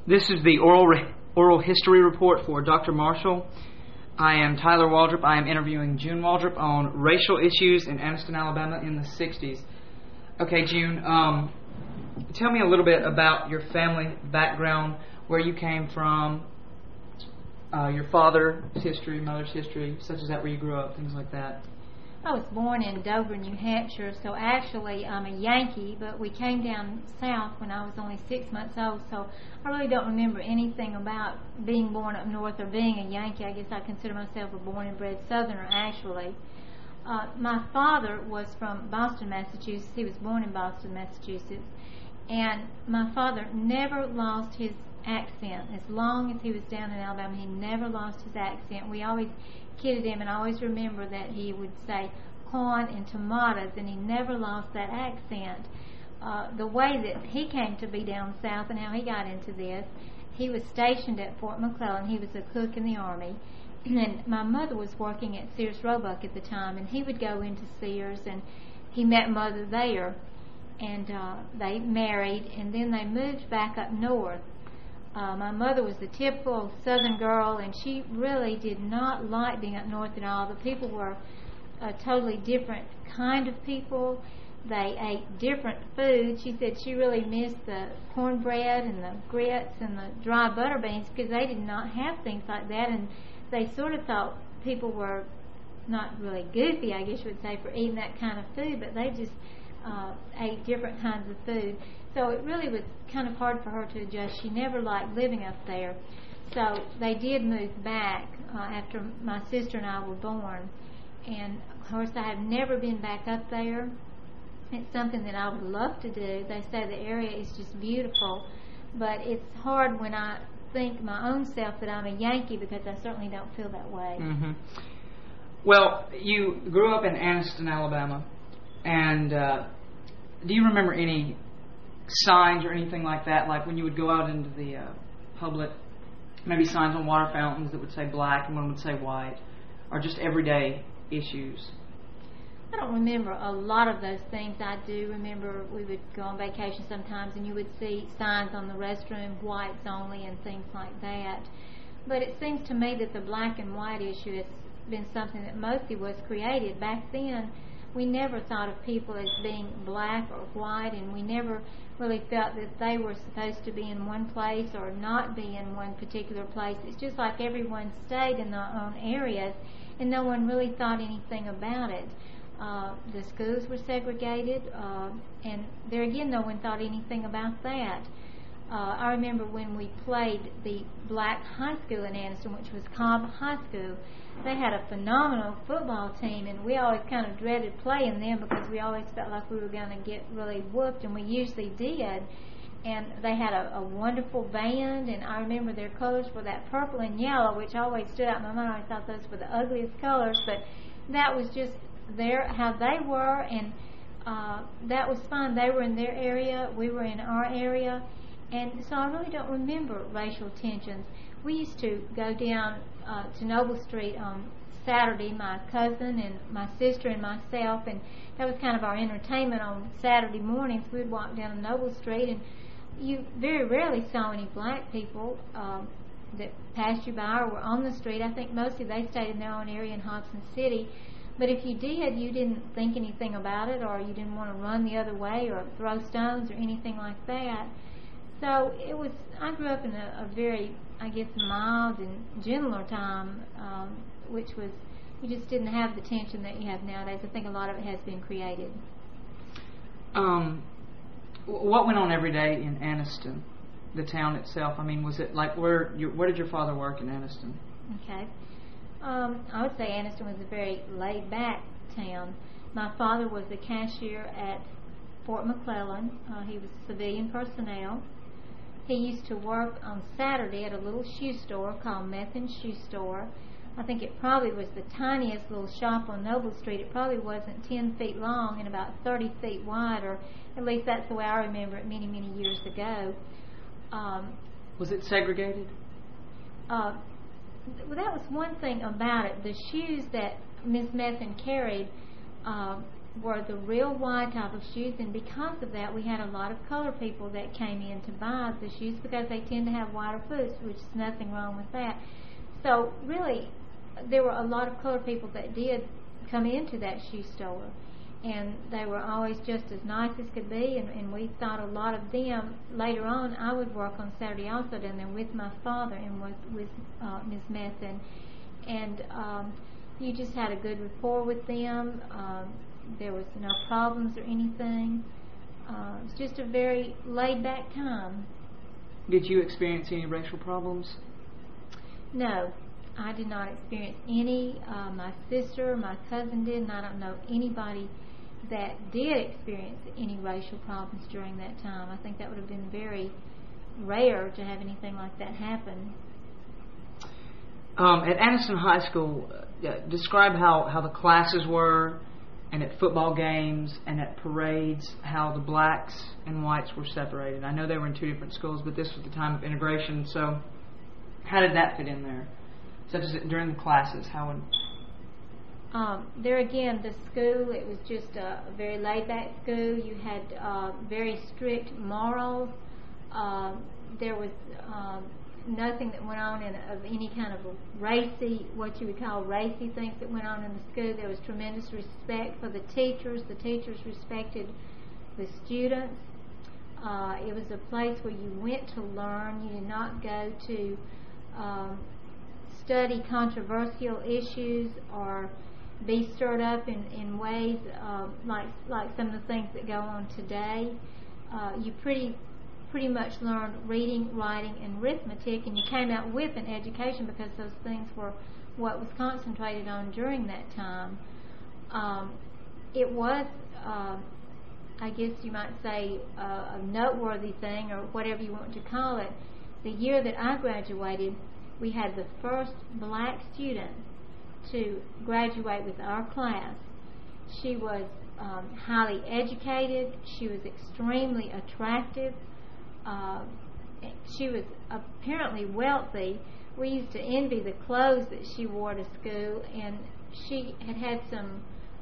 This is the oral history report for Dr. Marshall. I am Tyler Waldrop. I am interviewing June Waldrop on racial issues in Anniston, Alabama in the 60s. Okay, June, tell me a little bit about your family background, where you came from, your father's history, mother's history, such as that, where you grew up, things like that. I was born in Dover, New Hampshire, so actually I'm a Yankee, but we came down south when I was only 6 months old, so I really don't remember anything about being born up north or being a Yankee. I guess I consider myself a born and bred Southerner, actually. My father was from Boston, Massachusetts. He was born in Boston, Massachusetts, and my father never lost his accent. As long as he was down in Alabama, he never lost his accent. We always kidded him, and I always remember that he would say corn and tomatoes, and he never lost that accent. The way that he came to be down south and how he got into this, he was stationed at Fort McClellan. He was a cook in the Army, and my mother was working at Sears Roebuck at the time, and he would go into Sears, and he met Mother there, and they married, and then they moved back up north. My mother was the typical Southern girl, and she really did not like being up north at all. The people were a totally different kind of people. They ate different food. She said she really missed the cornbread and the grits and the dry butter beans because they did not have things like that, and they sort of thought people were not really goofy, I guess you would say, for eating that kind of food, but they just ate different kinds of food. So it really was kind of hard for her to adjust. She never liked living up there. So they did move back after my sister and I were born. And, of course, I have never been back up there. It's something that I would love to do. They say the area is just beautiful. But it's hard when I think my own self that I'm a Yankee, because I certainly don't feel that way. Mm-hmm. Well, you grew up in Anniston, Alabama. And do you remember any signs or anything like that, like when you would go out into the public, maybe signs on water fountains that would say black and one would say white, or just everyday issues? I don't remember a lot of those things. I do remember we would go on vacation sometimes and you would see signs on the restroom, whites only and things like that. But it seems to me that the black and white issue has been something that mostly was created. Back then, we never thought of people as being black or white, and we never really felt that they were supposed to be in one place or not be in one particular place. It's just like everyone stayed in their own areas, and no one really thought anything about it. The schools were segregated, and there again, no one thought anything about that. I remember when we played the black high school in Anniston, which was Cobb High School. They had a phenomenal football team, and we always kind of dreaded playing them because we always felt like we were going to get really whooped, and we usually did. And they had a wonderful band, and I remember their colors were that purple and yellow, which always stood out in my mind. I always thought those were the ugliest colors, but that was just how they were, and that was fun. They were in their area, we were in our area, and so I really don't remember racial tensions. We used to go down to Noble Street on Saturday, my cousin and my sister and myself, and that was kind of our entertainment on Saturday mornings. We would walk down Noble Street, and you very rarely saw any black people that passed you by or were on the street. I think mostly they stayed in their own area in Hobson City. But if you did, you didn't think anything about it, or you didn't want to run the other way or throw stones or anything like that. So I grew up in a very, I guess, mild and gentler time, which was, you just didn't have the tension that you have nowadays. I think a lot of it has been created. What went on every day in Anniston, the town itself? I mean, was it like, where did your father work in Anniston? Okay. I would say Anniston was a very laid-back town. My father was the cashier at Fort McClellan. He was civilian personnel. He used to work on Saturday at a little shoe store called Methan Shoe Store. I think it probably was the tiniest little shop on Noble Street. It probably wasn't 10 feet long and about 30 feet wide, or at least that's the way I remember it many, many years ago. Was it segregated? Well, that was one thing about it. The shoes that Miss Methan carried, were the real wide type of shoes, and because of that we had a lot of color people that came in to buy the shoes because they tend to have wider boots, which is nothing wrong with that. So really there were a lot of color people that did come into that shoe store, and they were always just as nice as could be, and we thought a lot of them. Later on I would work on Saturday also down there with my father and with Ms. Method, and you just had a good rapport with them. There was no problems or anything. It was just a very laid back time. Did you experience any racial problems? No, I did not experience any. My sister, my cousin did, and I don't know anybody that did experience any racial problems during that time. I think that would have been very rare to have anything like that happen. At Anniston High School, describe how the classes were, and at football games and at parades, how the blacks and whites were separated. I know they were in two different schools, but this was the time of integration, so how did that fit in there? Such as during the classes, how would... There again, the school, it was just a very laid-back school. You had very strict morals. There was nothing that went on of any kind of racy, what you would call racy things that went on in the school. There was tremendous respect for the teachers. The teachers respected the students. It was a place where you went to learn. You did not go to study controversial issues or be stirred up in ways like some of the things that go on today. You pretty much learned reading, writing, and arithmetic, and you came out with an education because those things were what was concentrated on during that time. It was, I guess you might say, a noteworthy thing, or whatever you want to call it. The year that I graduated, we had the first black student to graduate with our class. She was highly educated. She was extremely attractive. She was apparently wealthy. We used to envy the clothes that she wore to school, and she had some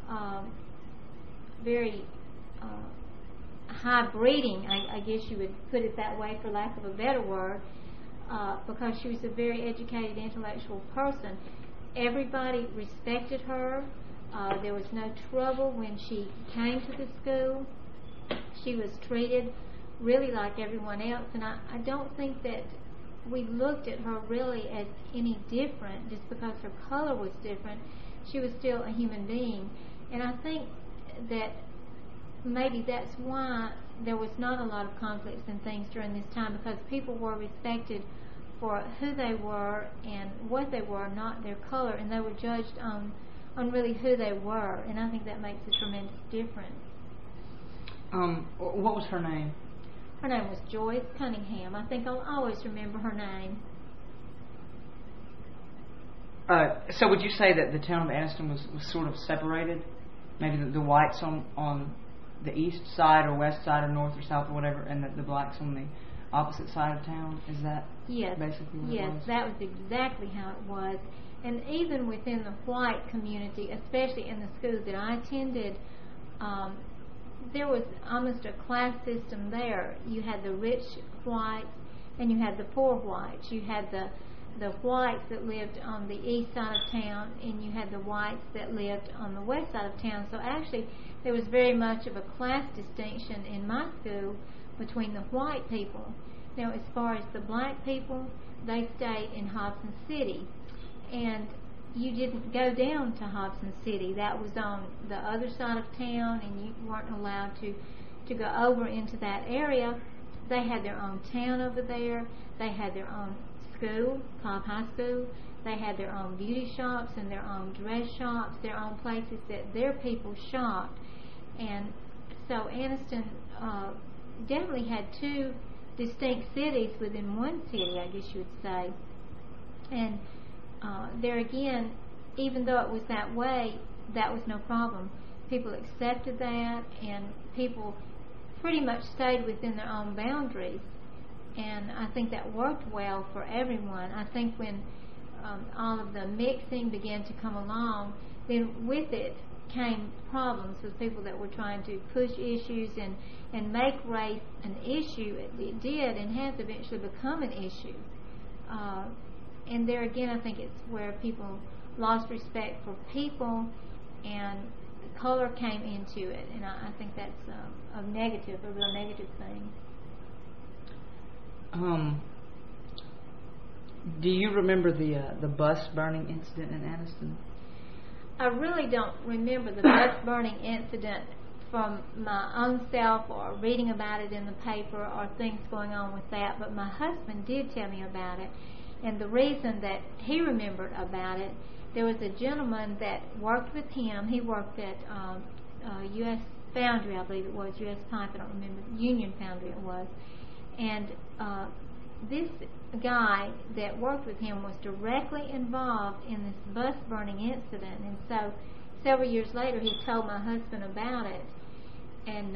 very high breeding, I guess you would put it that way for lack of a better word, because she was a very educated, intellectual person. Everybody respected her. There was no trouble when she came to the school. She was treated really like everyone else, and I don't think that we looked at her really as any different just because her color was different. She was still a human being, and I think that maybe that's why there was not a lot of conflicts and things during this time, because people were respected for who they were and what they were, not their color, and they were judged on really who they were, and I think that makes a tremendous difference. What was her name? Her name was Joyce Cunningham. I think I'll always remember her name. So would you say that the town of Anniston was sort of separated? Maybe the whites on the east side or west side or north or south or whatever, and the blacks on the opposite side of town? Is that basically what it was? Yes, that was exactly how it was. And even within the white community, especially in the schools that I attended, there was almost a class system there. You had the rich whites and you had the poor whites. You had the whites that lived on the east side of town, and you had the whites that lived on the west side of town. So actually there was very much of a class distinction in my school between the white people. Now, as far as the black people, they stayed in Hobson City, and you didn't go down to Hobson City. That was on the other side of town, and you weren't allowed to go over into that area. They had their own town over there. They had their own school, Cobb High School. They had their own beauty shops and their own dress shops, their own places that their people shopped. And so Anniston definitely had two distinct cities within one city, I guess you would say. And there again, even though it was that way, that was no problem. People accepted that, and people pretty much stayed within their own boundaries. And I think that worked well for everyone. I think when all of the mixing began to come along, then with it came problems with people that were trying to push issues and make race an issue. It did and has eventually become an issue. And there again, I think it's where people lost respect for people and color came into it. And I think that's a real negative thing. Do you remember the bus burning incident in Anniston? I really don't remember the bus burning incident from my own self or reading about it in the paper or things going on with that, but my husband did tell me about it. And the reason that he remembered about it, there was a gentleman that worked with him. He worked at U.S. Foundry, I believe it was, U.S. Pipe, I don't remember, Union Foundry it was. And this guy that worked with him was directly involved in this bus burning incident, and so several years later he told my husband about it. And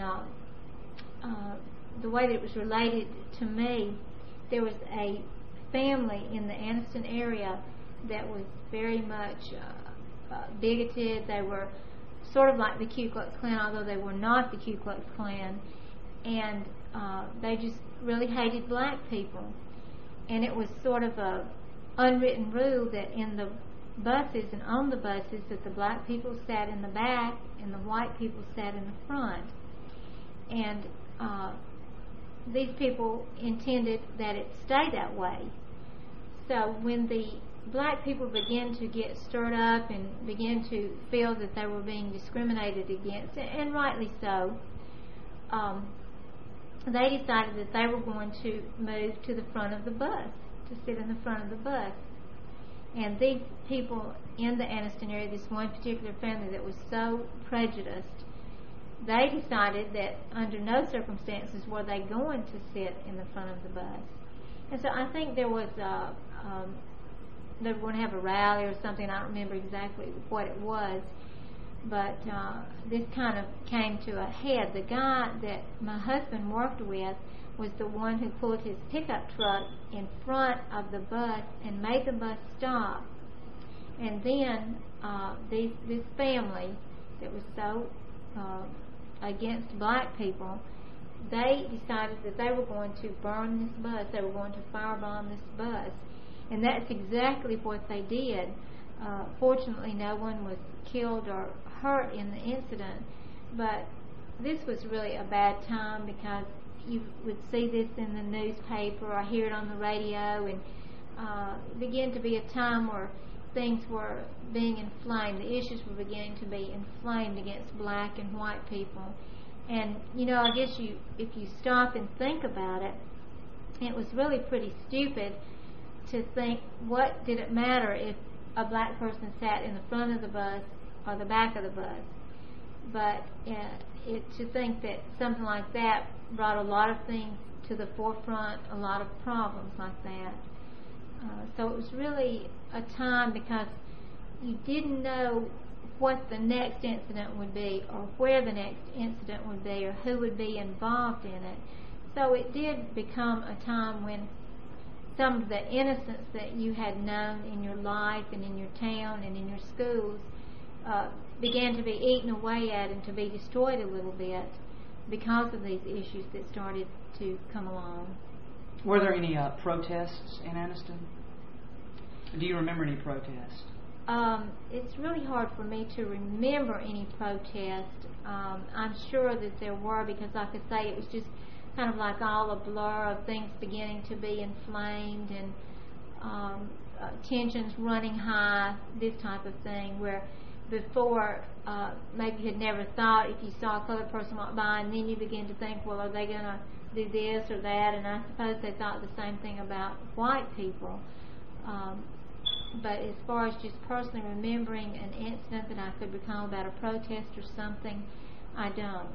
the way that it was related to me, there was a family in the Anniston area that was very much bigoted. They were sort of like the Ku Klux Klan, although they were not the Ku Klux Klan, and they just really hated black people. And it was sort of a unwritten rule that in the buses and on the buses that the black people sat in the back and the white people sat in the front. And these people intended that it stay that way. So when the black people began to get stirred up and began to feel that they were being discriminated against, and rightly so, they decided that they were going to move to the front of the bus, to sit in the front of the bus. And these people in the Anniston area, this one particular family that was so prejudiced, they decided that under no circumstances were they going to sit in the front of the bus. And so I think there was they were going to have a rally or something. I don't remember exactly what it was. But this kind of came to a head. The guy that my husband worked with was the one who pulled his pickup truck in front of the bus and made the bus stop. And then this family that was so against black people, they decided that they were going to burn this bus. They were going to firebomb this bus. And that's exactly what they did. Fortunately, no one was killed or hurt in the incident, but this was really a bad time because you would see this in the newspaper or hear it on the radio, and it began to be a time where things were being inflamed. The issues were beginning to be inflamed against black and white people. And I guess if you stop and think about it, it was really pretty stupid to think, what did it matter if a black person sat in the front of the bus or the back of the bus? But to think that something like that brought a lot of things to the forefront, a lot of problems like that. So it was really a time because you didn't know what the next incident would be or where the next incident would be or who would be involved in it. So it did become a time when some of the innocence that you had known in your life and in your town and in your schools began to be eaten away at and to be destroyed a little bit because of these issues that started to come along. Were there any protests in Anniston? Do you remember any protests? It's really hard for me to remember any protests. I'm sure that there were because, like I say, it was just kind of like all a blur of things beginning to be inflamed and tensions running high, this type of thing, where before maybe you had never thought if you saw a colored person walk by, and then you begin to think, well, are they going to do this or that? And I suppose they thought the same thing about white people. But as far as just personally remembering an incident that I could recall about a protest or something, I don't.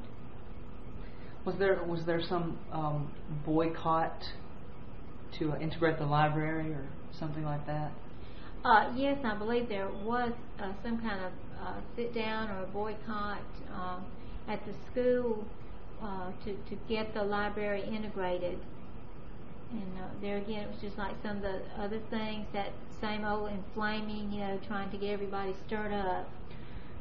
Was there some boycott to integrate the library or something like that? Yes, I believe there was some kind of sit down or a boycott at the school to get the library integrated. And there again, it was just like some of the other things, that same old inflaming, trying to get everybody stirred up.